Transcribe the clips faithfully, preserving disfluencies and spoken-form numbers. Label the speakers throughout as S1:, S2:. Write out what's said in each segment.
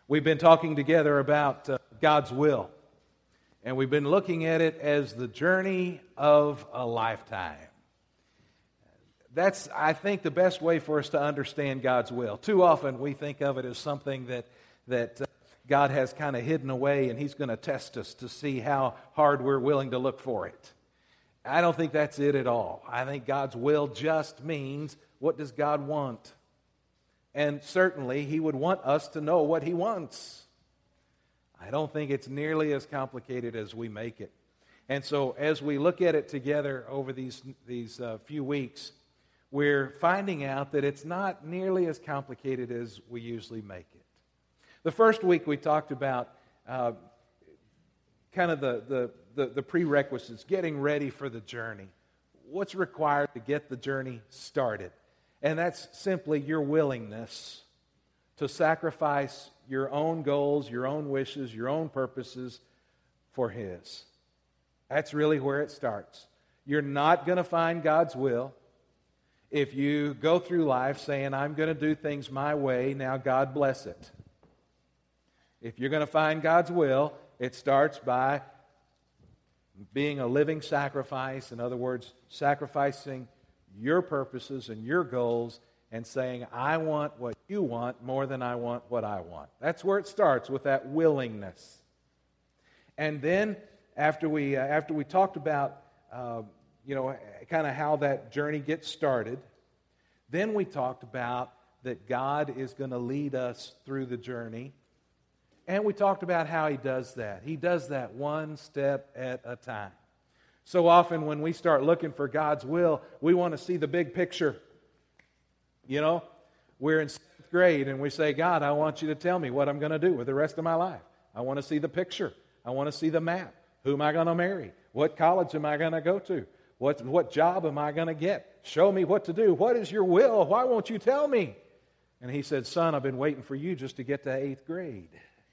S1: We've been talking together about uh, God's will, and we've been looking at it as the journey of a lifetime. That's, I think, the best way for us to understand God's will. Too often we think of it as something that, that uh, God has kind of hidden away, and He's going to test us to see how hard we're willing to look for it. I don't think that's it at all. I think God's will just means, what does God want? And certainly, He would want us to know what He wants. I don't think it's nearly as complicated as we make it. And so, as we look at it together over these, these uh, few weeks, we're finding out that it's not nearly as complicated as we usually make it. The first week, we talked about uh, kind of the, the, the, the prerequisites, getting ready for the journey. What's required to get the journey started? And that's simply your willingness to sacrifice your own goals, your own wishes, your own purposes for His. That's really where it starts. You're not going to find God's will if you go through life saying, I'm going to do things my way, now God bless it. If you're going to find God's will, it starts by being a living sacrifice. In other words, sacrificing your purposes and your goals and saying, I want what you want more than I want what I want. That's where it starts, with that willingness. And then after we uh, after we talked about uh, you know kind of how that journey gets started, then we talked about that God is going to lead us through the journey. And we talked about how He does that. He does that one step at a time. So often when we start looking for God's will, we want to see the big picture. You know, we're in seventh grade and we say, God, I want you to tell me what I'm going to do with the rest of my life. I want to see the picture. I want to see the map. Who am I going to marry? What college am I going to go to? What, what job am I going to get? Show me what to do. What is your will? Why won't you tell me? And He said, son, I've been waiting for you just to get to eighth grade.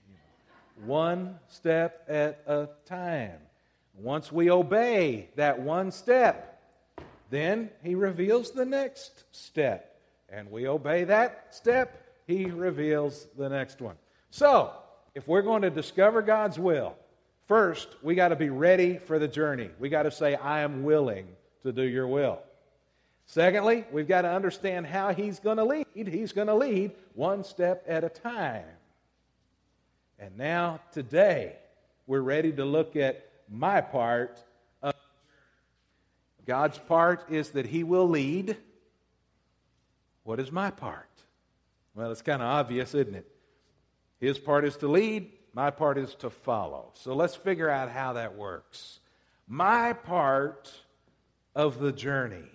S1: One step at a time. Once we obey that one step, then He reveals the next step. And we obey that step, He reveals the next one. So, if we're going to discover God's will, first, we got to be ready for the journey. We got to say, I am willing to do your will. Secondly, we've got to understand how He's going to lead. He's going to lead one step at a time. And now, today, we're ready to look at my part of the journey. God's part is that He will lead. What is my part? Well, it's kind of obvious, isn't it? His part is to lead. My part is to follow. So let's figure out how that works. My part of the journey.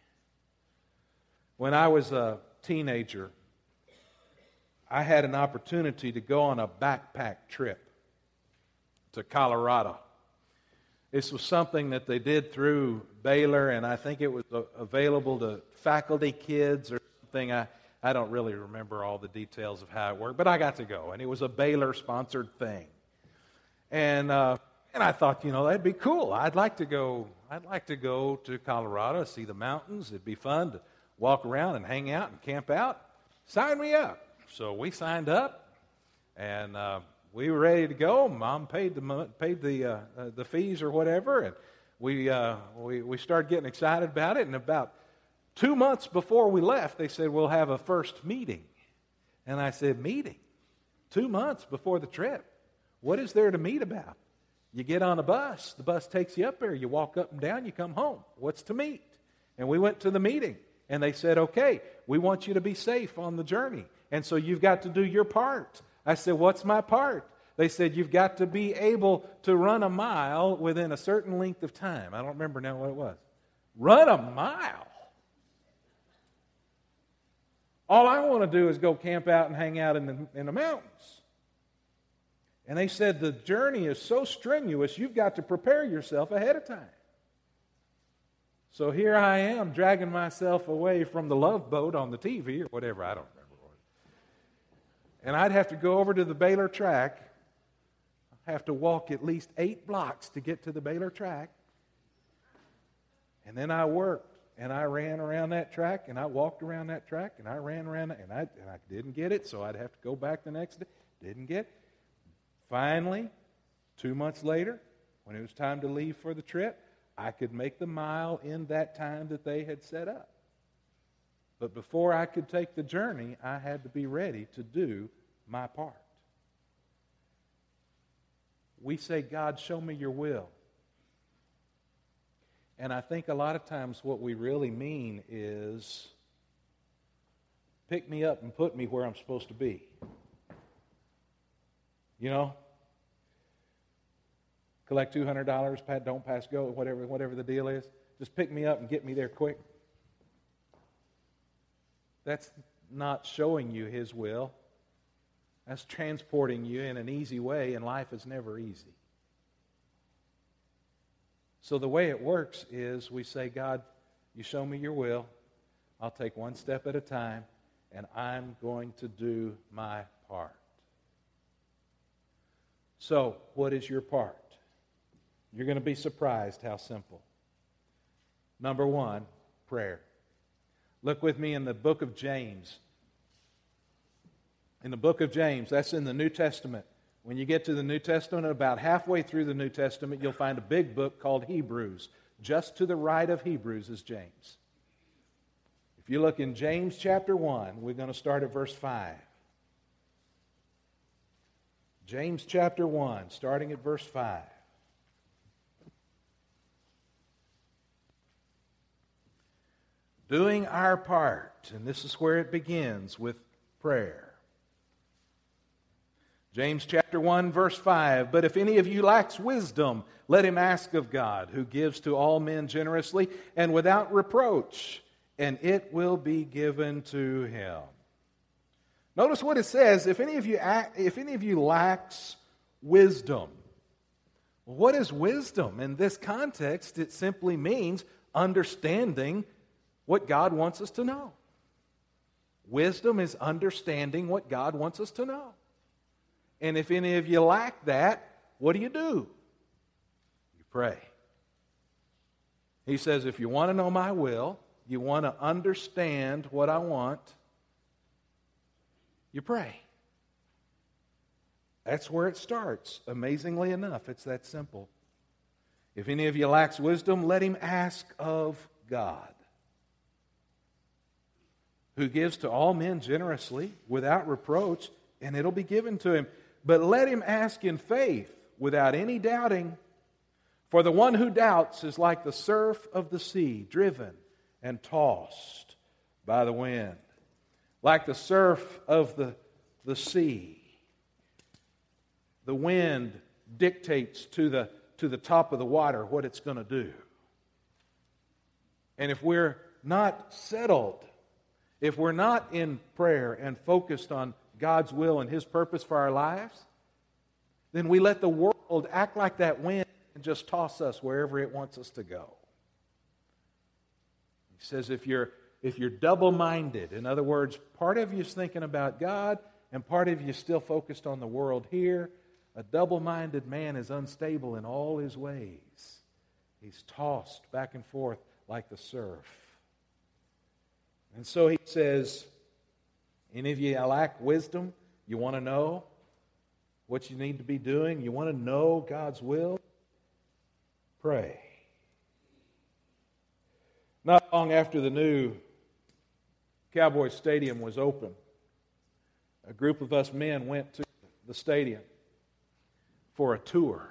S1: When I was a teenager, I had an opportunity to go on a backpack trip to Colorado. This was something that they did through Baylor, and I think it was available to faculty kids or something. I, I don't really remember all the details of how it worked, but I got to go, and it was a Baylor-sponsored thing. And uh, and I thought, you know, that'd be cool. I'd like to go. I'd like to go to Colorado, see the mountains. It'd be fun to walk around and hang out and camp out. Sign me up. So we signed up, and uh, we were ready to go. Mom paid the paid the uh, uh, the fees or whatever, and we uh, we we started getting excited about it. And about two months before we left, they said we'll have a first meeting. And I said, meeting? Two months before the trip? What is there to meet about? You get on a bus. The bus takes you up there. You walk up and down. You come home. What's to meet? And we went to the meeting, and they said, okay, we want you to be safe on the journey. And so you've got to do your part. I said, what's my part? They said, you've got to be able to run a mile within a certain length of time. I don't remember now what it was. Run a mile? All I want to do is go camp out and hang out in the, in the mountains. And they said, the journey is so strenuous, you've got to prepare yourself ahead of time. So here I am, dragging myself away from the Love Boat on the T V or whatever, I don't remember. And I'd have to go over to the Baylor track. I'd have to walk at least eight blocks to get to the Baylor track. And then I worked, and I ran around that track, and I walked around that track, and I ran around it, and I, and I didn't get it, so I'd have to go back the next day. Didn't get it. Finally, two months later, when it was time to leave for the trip, I could make the mile in that time that they had set up. But before I could take the journey, I had to be ready to do my part. We say, God, show me your will. And I think a lot of times what we really mean is, pick me up and put me where I'm supposed to be. You know? Collect two hundred dollars, don't pass go, whatever, whatever the deal is. Just pick me up and get me there quick. That's not showing you His will. That's transporting you in an easy way, and life is never easy. So the way it works is we say, God, you show me your will. I'll take one step at a time, and I'm going to do my part. So, what is your part? You're going to be surprised how simple. Number one, prayer. Look with me in the book of James. In the book of James, that's in the New Testament. When you get to the New Testament, about halfway through the New Testament, you'll find a big book called Hebrews. Just to the right of Hebrews is James. If you look in James chapter one, we're going to start at verse five. James chapter one, starting at verse five. Doing our part, and this is where it begins with prayer. James chapter one, verse five, but if any of you lacks wisdom, let him ask of God, who gives to all men generously and without reproach, and it will be given to him. Notice what it says, if any of you, if any of you lacks wisdom. What is wisdom? In this context, it simply means understanding what God wants us to know. Wisdom is understanding what God wants us to know. And if any of you lack that, what do you do? You pray. He says, if you want to know my will, you want to understand what I want, you pray. That's where it starts. Amazingly enough, it's that simple. If any of you lacks wisdom, let him ask of God, who gives to all men generously, without reproach, and it'll be given to him. But let him ask in faith, without any doubting. For the one who doubts is like the surf of the sea, driven and tossed by the wind. Like the surf of the, the sea. The wind dictates to the, to the top of the water what it's going to do. And if we're not settled, if we're not in prayer and focused on God's will and His purpose for our lives, then we let the world act like that wind and just toss us wherever it wants us to go. He says if you're, if you're double-minded, in other words, part of you is thinking about God and part of you is still focused on the world here, a double-minded man is unstable in all his ways. He's tossed back and forth like the surf. And so he says, any of you lack wisdom, you want to know what you need to be doing, you want to know God's will, pray. Not long after the new Cowboy Stadium was open, a group of us men went to the stadium for a tour.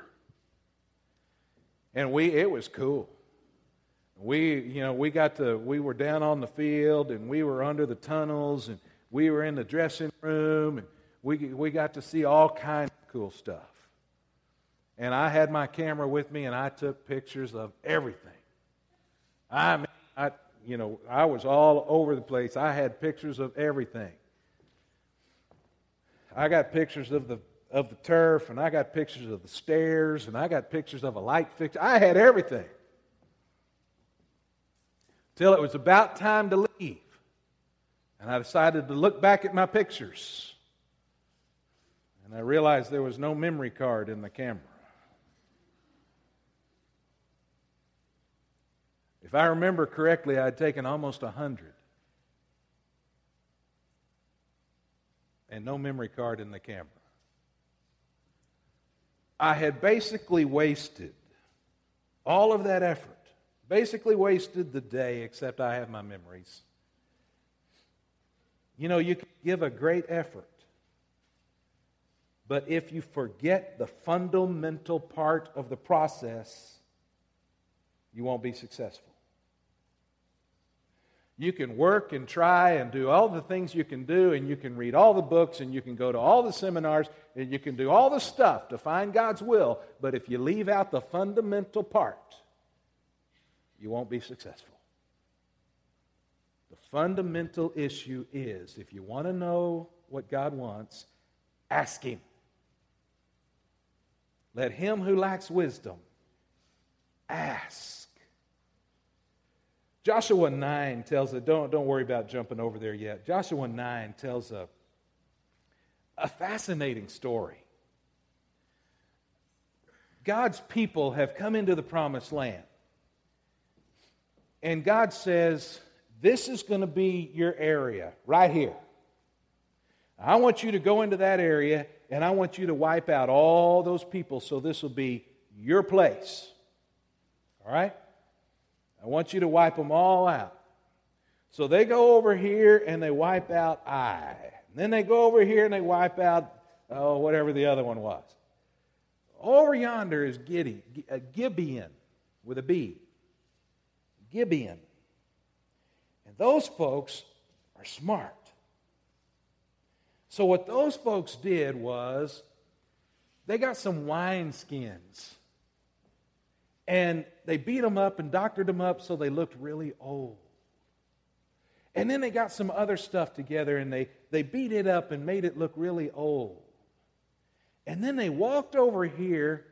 S1: And we it was cool. We, you know, we got to, we were down on the field and we were under the tunnels and we were in the dressing room and we, we got to see all kinds of cool stuff. And I had my camera with me and I took pictures of everything. I mean, I, you know, I was all over the place. I had pictures of everything. I got pictures of the of the turf and I got pictures of the stairs and I got pictures of a light fixture. I had everything. Till it was about time to leave. And I decided to look back at my pictures. And I realized there was no memory card in the camera. If I remember correctly, I had taken almost a hundred. And no memory card in the camera. I had basically wasted all of that effort. Basically wasted the day, except I have my memories. You know, you can give a great effort, but if you forget the fundamental part of the process, you won't be successful. You can work and try and do all the things you can do, and you can read all the books, and you can go to all the seminars, and you can do all the stuff to find God's will, but if you leave out the fundamental part, you won't be successful. The fundamental issue is, if you want to know what God wants, ask Him. Let him who lacks wisdom ask. Joshua nine tells us, don't, don't worry about jumping over there yet. Joshua nine tells a, a fascinating story. God's people have come into the promised land. And God says, this is going to be your area right here. I want you to go into that area, and I want you to wipe out all those people, so this will be your place. All right? I want you to wipe them all out. So they go over here and they wipe out Ai. And then they go over here and they wipe out, oh, whatever the other one was. Over yonder is Gideon, uh, Gibeon with a B. Gibeon. And those folks are smart. So what those folks did was they got some wineskins. And they beat them up and doctored them up so they looked really old. And then they got some other stuff together and they, they beat it up and made it look really old. And then they walked over here.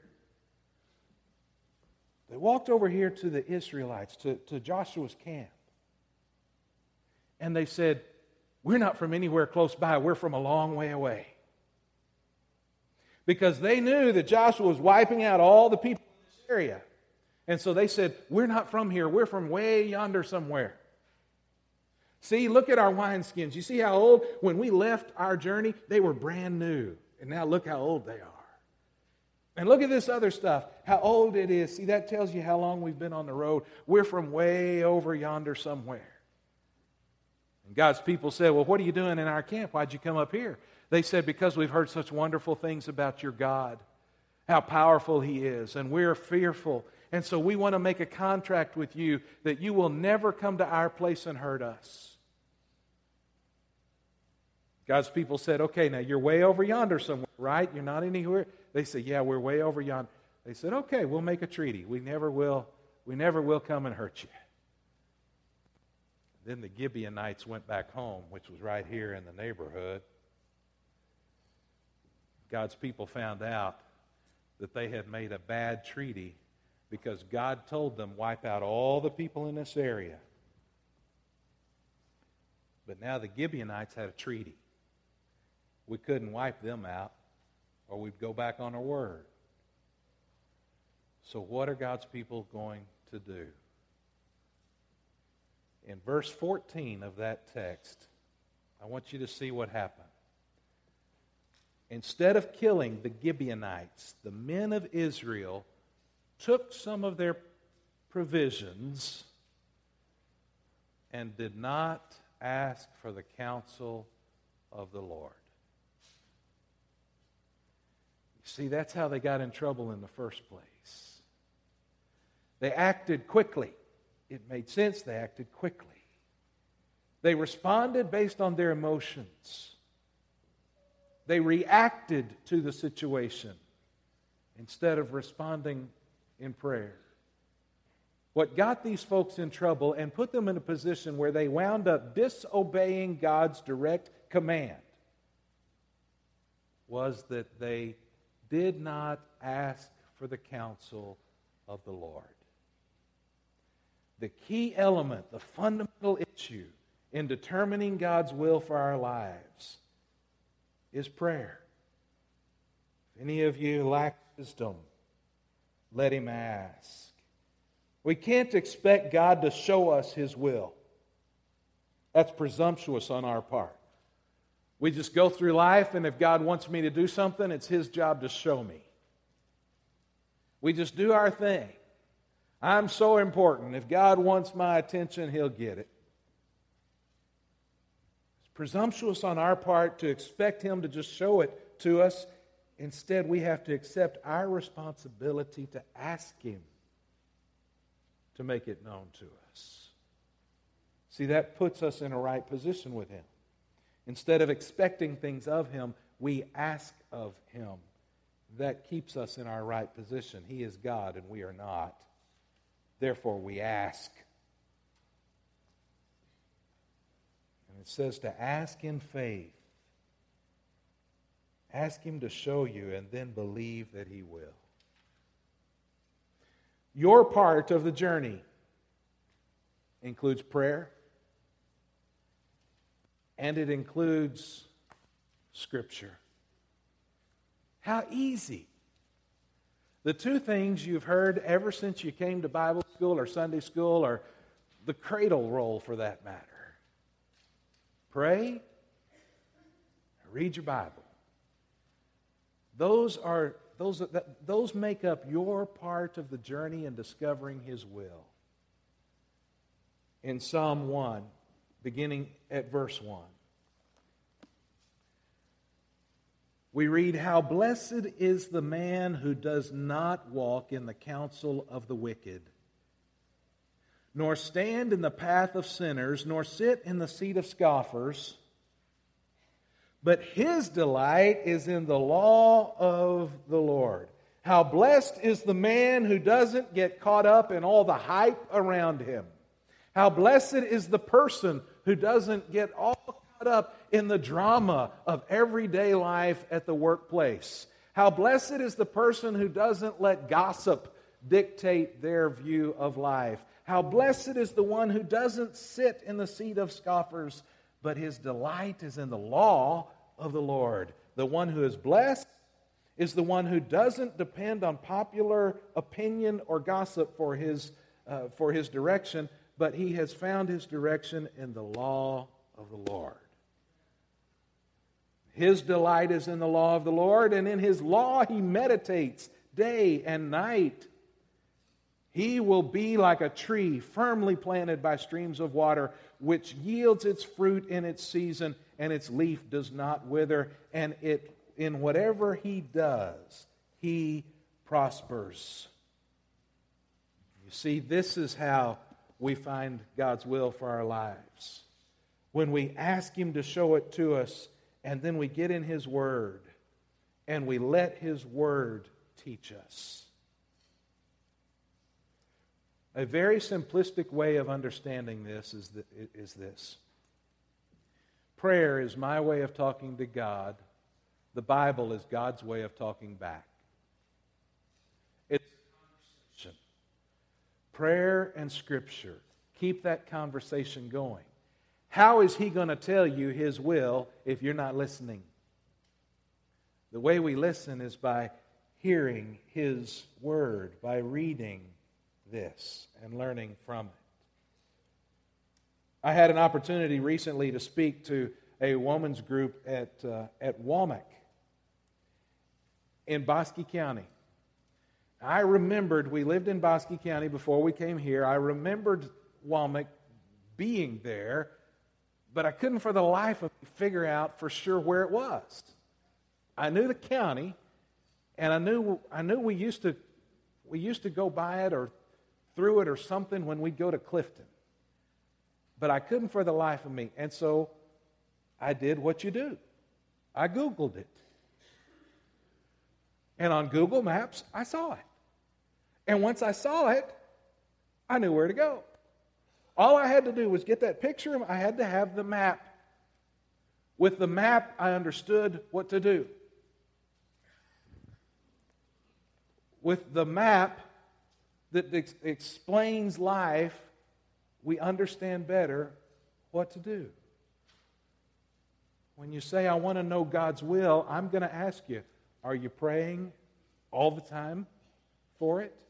S1: They walked over here to the Israelites, to, to Joshua's camp. And they said, we're not from anywhere close by. We're from a long way away. Because they knew that Joshua was wiping out all the people in this area. And so they said, we're not from here. We're from way yonder somewhere. See, look at our wineskins. You see how old? When we left our journey, they were brand new. And now look how old they are. And look at this other stuff, how old it is. See, that tells you how long we've been on the road. We're from way over yonder somewhere. And God's people said, well, what are you doing in our camp? Why'd you come up here? They said, because we've heard such wonderful things about your God, how powerful He is, and we're fearful. And so we want to make a contract with you that you will never come to our place and hurt us. God's people said, okay, now you're way over yonder somewhere, right? You're not anywhere. They said, yeah, we're way over yonder. They said, okay, we'll make a treaty. We never will, we never will come and hurt you. Then the Gibeonites went back home, which was right here in the neighborhood. God's people found out that they had made a bad treaty because God told them, wipe out all the people in this area. But now the Gibeonites had a treaty. We couldn't wipe them out, or we'd go back on our word. So what are God's people going to do? In verse fourteen of that text, I want you to see what happened. Instead of killing the Gibeonites, the men of Israel took some of their provisions and did not ask for the counsel of the Lord. You see, that's how they got in trouble in the first place. They acted quickly. It made sense they acted quickly. They responded based on their emotions. They reacted to the situation instead of responding in prayer. What got these folks in trouble and put them in a position where they wound up disobeying God's direct command was that they did not ask for the counsel of the Lord. The key element, the fundamental issue in determining God's will for our lives is prayer. If any of you lack wisdom, let him ask. We can't expect God to show us His will. That's presumptuous on our part. We just go through life, and if God wants me to do something, it's His job to show me. We just do our thing. I'm so important. If God wants my attention, He'll get it. It's presumptuous on our part to expect Him to just show it to us. Instead, we have to accept our responsibility to ask Him to make it known to us. See, that puts us in a right position with Him. Instead of expecting things of Him, we ask of Him. That keeps us in our right position. He is God and we are not. Therefore, we ask. And it says to ask in faith. Ask Him to show you and then believe that He will. Your part of the journey includes prayer, and it includes Scripture. How easy. The two things you've heard ever since you came to Bible school or Sunday school or the cradle roll for that matter. Pray, read your Bible. Those are those that, those make up your part of the journey in discovering His will. In Psalm one, beginning at verse one. We read, "How blessed is the man who does not walk in the counsel of the wicked, nor stand in the path of sinners, nor sit in the seat of scoffers, but his delight is in the law of the Lord." How blessed is the man who doesn't get caught up in all the hype around him. How blessed is the person who doesn't get all caught up in the drama of everyday life at the workplace. How blessed is the person who doesn't let gossip dictate their view of life. How blessed is the one who doesn't sit in the seat of scoffers, but his delight is in the law of the Lord. The one who is blessed is the one who doesn't depend on popular opinion or gossip for his, uh, for his direction, but he has found his direction in the law of the Lord. His delight is in the law of the Lord, and in His law he meditates day and night. He will be like a tree firmly planted by streams of water, which yields its fruit in its season, and its leaf does not wither, and it in whatever he does, he prospers. You see, this is how we find God's will for our lives. When we ask Him to show it to us, and then we get in His Word, and we let His Word teach us. A very simplistic way of understanding this is, the, is this. Prayer is my way of talking to God. The Bible is God's way of talking back. It's a conversation. Prayer and Scripture keep that conversation going. How is He going to tell you His will if you're not listening? The way we listen is by hearing His Word, by reading this and learning from it. I had an opportunity recently to speak to a women's group at, uh, at Womack in Bosque County. I remembered, we lived in Bosque County before we came here. I remembered Womack being there, but I couldn't for the life of me figure out for sure where it was. I knew the county, and I knew I knew we used to we used to go by it or through it or something when we'd go to Clifton. But I couldn't for the life of me. And so I did what you do. I Googled it. And on Google Maps, I saw it. And once I saw it, I knew where to go. All I had to do was get that picture. I had to have the map. With the map, I understood what to do. With the map that ex- explains life, we understand better what to do. When you say, I want to know God's will, I'm going to ask you, are you praying all the time for it?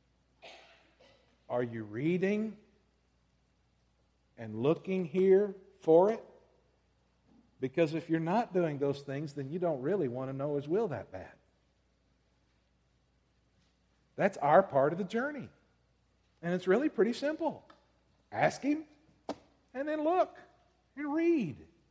S1: Are you reading and looking here for it? Because if you're not doing those things, then you don't really want to know His will that bad. That's our part of the journey. And it's really pretty simple. Ask Him, and then look and read.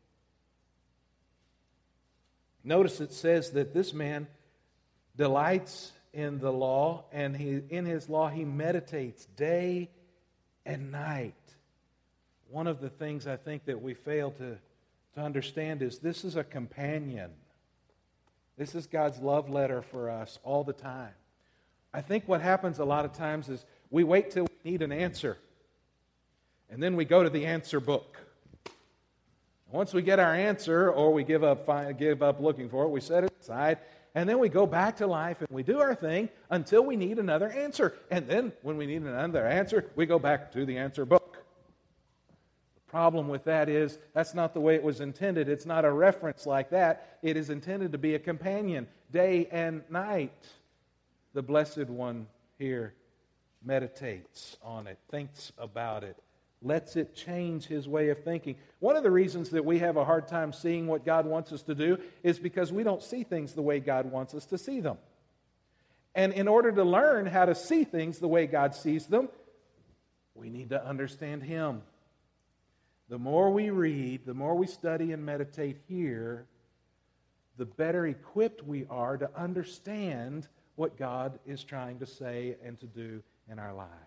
S1: Notice it says that this man delights in the law, and he, in his law he meditates day and night. One of the things I think that we fail to, to understand is this is a companion. This is God's love letter for us all the time. I think what happens a lot of times is we wait till we need an answer, and then we go to the answer book. Once we get our answer, or we give up, give up looking for it, we set it aside, and then we go back to life and we do our thing until we need another answer. And then when we need another answer, we go back to the answer book. The problem with that is that's not the way it was intended. It's not a reference like that. It is intended to be a companion day and night. The Blessed One here meditates on it, thinks about it, lets it change his way of thinking. One of the reasons that we have a hard time seeing what God wants us to do is because we don't see things the way God wants us to see them. And in order to learn how to see things the way God sees them, we need to understand Him. The more we read, the more we study and meditate here, the better equipped we are to understand what God is trying to say and to do in our lives.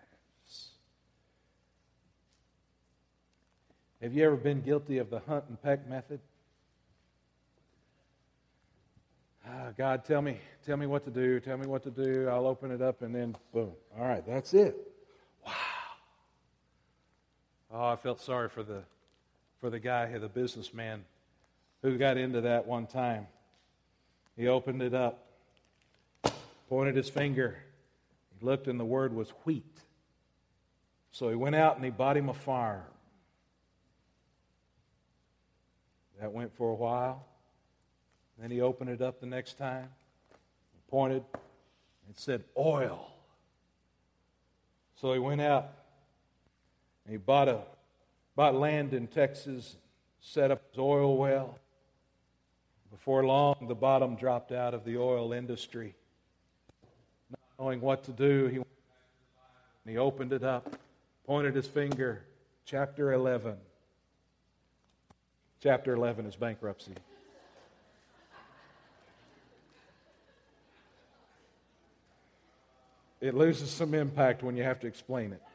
S1: Have you ever been guilty of the hunt and peck method? Ah, God, tell me, tell me what to do, tell me what to do. I'll open it up and then boom. All right, that's it. Wow. Oh, I felt sorry for the for the guy, the businessman, who got into that one time. He opened it up, pointed his finger. He looked and the word was wheat. So he went out and he bought him a farm. That went for a while. Then he opened it up the next time, pointed, and said, oil. So he went out and he bought a bought land in Texas, set up his oil well. Before long, the bottom dropped out of the oil industry. Not knowing what to do, he went back and he opened it up, pointed his finger, chapter eleven. Chapter eleven is bankruptcy. It loses some impact when you have to explain it.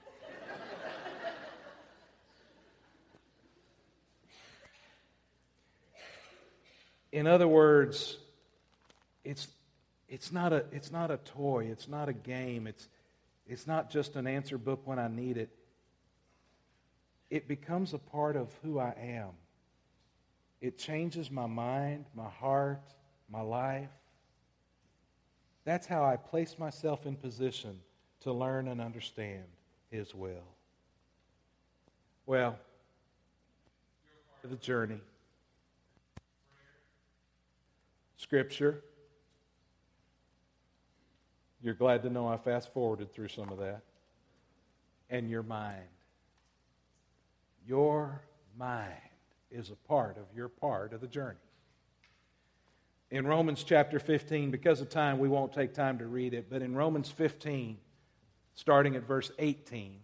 S1: In other words, it's it's not a it's not a toy, it's not a game, it's it's not just an answer book when I need it. It becomes a part of who I am. It changes my mind, my heart, my life. That's how I place myself in position to learn and understand His will. Well, the journey. Scripture. You're glad to know I fast-forwarded through some of that. And your mind. Your mind is a part of your part of the journey. In Romans chapter fifteen, because of time, we won't take time to read it, but in Romans fifteen, starting at verse eighteen,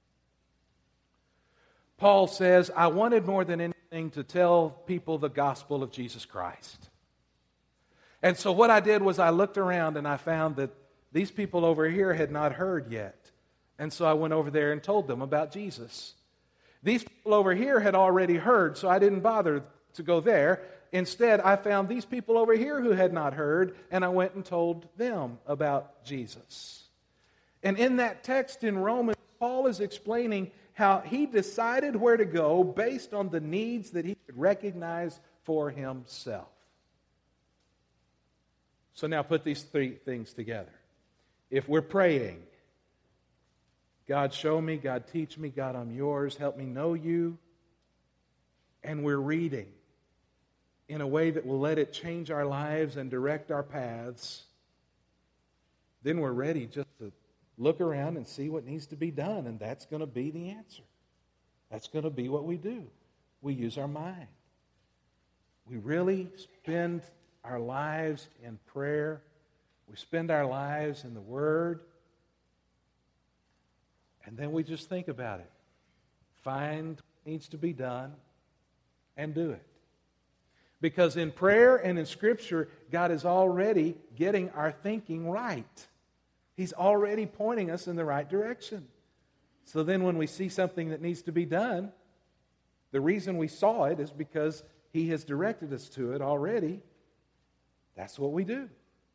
S1: Paul says, I wanted more than anything to tell people the gospel of Jesus Christ. And so what I did was I looked around and I found that these people over here had not heard yet. And so I went over there and told them about Jesus. These people over here had already heard, so I didn't bother to go there. Instead, I found these people over here who had not heard, and I went and told them about Jesus. And in that text in Romans, Paul is explaining how he decided where to go based on the needs that he could recognize for himself. So now put these three things together. If we're praying, God, show me, God, teach me, God, I'm yours, help me know you, and we're reading in a way that will let it change our lives and direct our paths, then we're ready just to look around and see what needs to be done, and that's going to be the answer. That's going to be what we do. We use our mind. We really spend our lives in prayer. We spend our lives in the Word. And then we just think about it. Find what needs to be done and do it. Because in prayer and in Scripture, God is already getting our thinking right. He's already pointing us in the right direction. So then when we see something that needs to be done, the reason we saw it is because He has directed us to it already. That's what we do.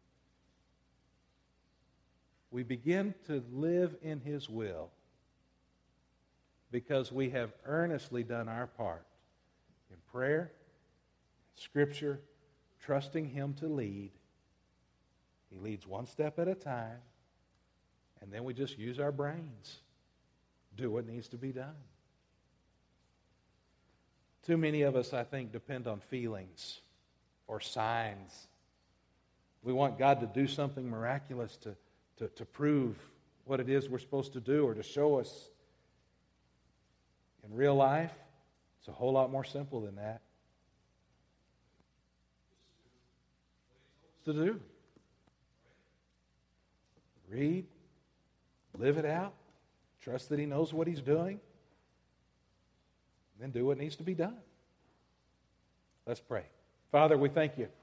S1: We begin to live in His will because we have earnestly done our part in prayer, Scripture, trusting Him to lead. He leads one step at a time, and then we just use our brains, do what needs to be done. Too many of us, I think, depend on feelings or signs. We want God to do something miraculous to, to, to prove what it is we're supposed to do or to show us. In real life, it's a whole lot more simple than that. To do. Read, live it out, trust that He knows what He's doing, then do what needs to be done. Let's pray. Father, we thank You.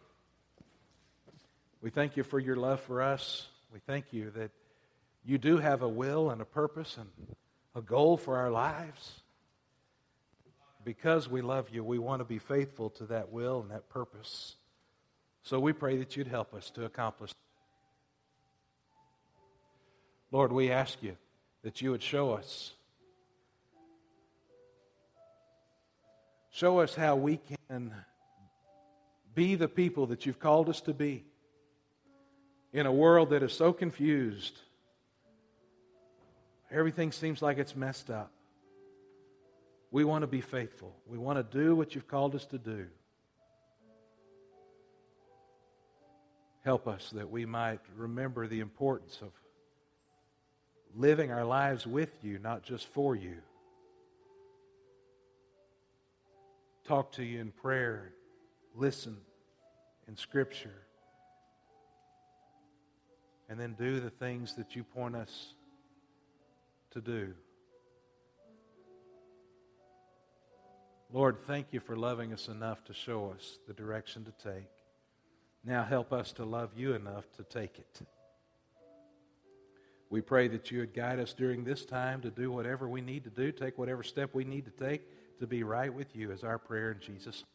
S1: We thank You for Your love for us. We thank You that You do have a will and a purpose and a goal for our lives. Because we love You, we want to be faithful to that will and that purpose. So we pray that You'd help us to accomplish. Lord, we ask You that You would show us. Show us how we can be the people that You've called us to be in a world that is so confused. Everything seems like it's messed up. We want to be faithful. We want to do what You've called us to do. Help us that we might remember the importance of living our lives with You, not just for You. Talk to You in prayer. Listen in Scripture. And then do the things that You point us to do. Lord, thank You for loving us enough to show us the direction to take. Now help us to love You enough to take it. We pray that You would guide us during this time to do whatever we need to do, take whatever step we need to take to be right with You, is our prayer in Jesus' name.